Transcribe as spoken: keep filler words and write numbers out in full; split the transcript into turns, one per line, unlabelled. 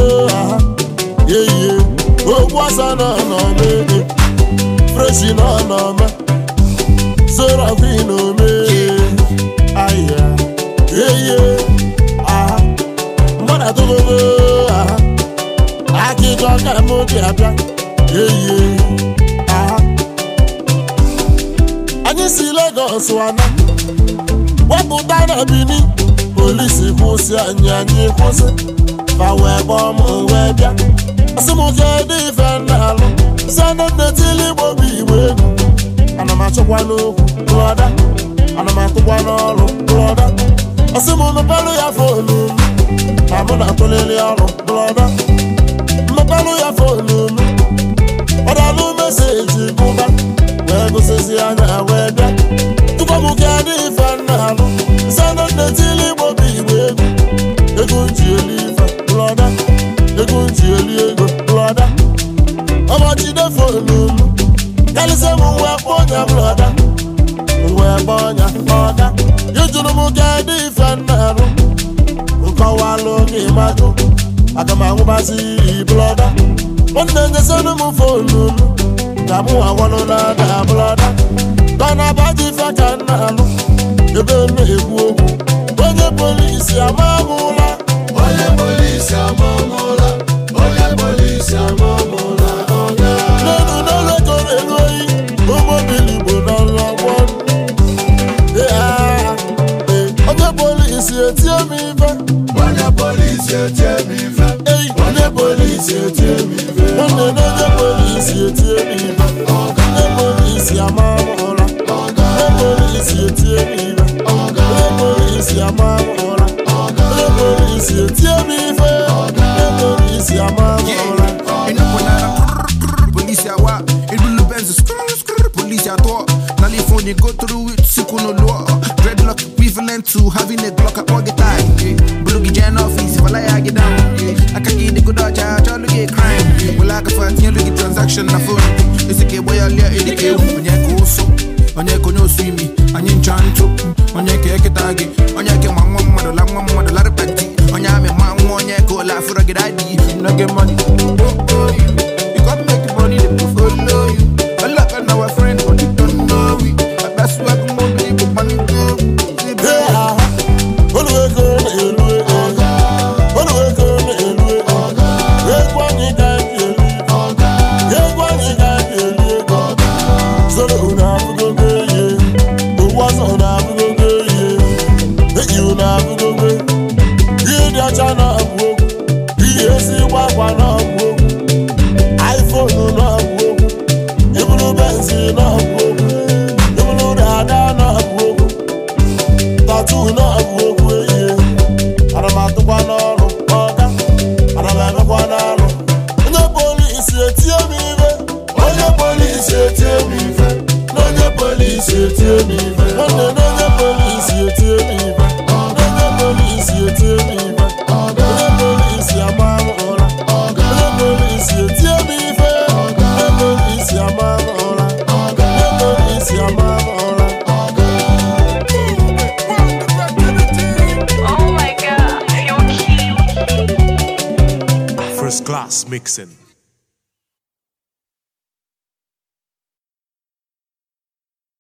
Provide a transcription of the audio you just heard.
aha yeah yeah oh wasa no no me fresh no no me Zora vino me aya yeah yeah aha mona to go aha aki go ka mo di abia yeah yeah aha Anyị si Lagos wana wepụta na Benin polisi kwụsị anyị anyị kwụsị fa wee kpọọ m wee bịa asị m kedụ ife na-alụ si anụ netili Igbo bụ Igbo egwu ana m achọkwa n'okwu brọda ana m atụkwa n'ọrụ brọda asị m mepelụ ya fonu m na mụ na-atụlili ọrụ brọda mmepelụ ya fonu m ọdalụ meseji gụba wee gụsịsị anya wee bịa tupu m kedụ ife na-alụ si anụ netili Igbo bụ Igbo egwu ego nji eli ife brọda ego nji eli ego brọda ọmachide fonu m kalise m wee kpọ ọnya brọda wee kpọ ọnya ọga ịjụrụ m kedụ ife na-alụ nkọwalụ gị majụ aga m anwụbazi brọda nwanne nyesenu m fonu m ka mụ awọlụ na-ada brọda dọna baji ife ka m na-alụ ebe m na-ekwu okwu onye polisi amamụla onye polisi amamụla onye polisi amamụla ọga n'elu n'elu ekoro elu oyi ụgbọmmiri Igbo n'ọrụ ọgbọ onye polisi etie m ife onye polisi etie m ife onye polisi etie m ife nwanne na onye polisi etie m ife onye polisi amamụla onye polisi etie m ife onye polisi amamụla onye polisi etie m ife onye polisi amamụla
police awa it will benz police ato California go through it sikuno law dreadlock equivalent to having a Glock at pocket time bulugi jan office if I lie I get down I can get the good dodge I try to get crime well I can find you look at transaction na phone it's a ke boy alia edike onye ko so onye ko no swimi anyi nchanto onye ke eketagi onye ke manwa mmado la nwa mmado la repenti onye ame manwa onye ko la fura get I D no get money you got make the money to follow you I love and our friend but you don't know we that's why I'm on the money go
yeah olu ego na elu oga olu ego na elu oga egwu anyị ga elu oga egwu anyị ga elu oga solo na abugogo ye ụwa so na abugogo ye eji na abugogo ihe dị ọcha na abu ihe si gbakwa na abu iPhone na abu ibulu benzi na abu ibulu dada na abu tattoo na abu ye ana m atụkwa n'ọrụ ọga ana m emekwa n'alụ onye polisi etie m ife onye polisi etie m ife onye polisi etie m ife nwanne na onye polisi etie m ife onye polisi etie m ife onye polisi ama m ụra onye polisi etie m ife onye polisi ama m ụra onye polisi ama m ụra
First class mixing.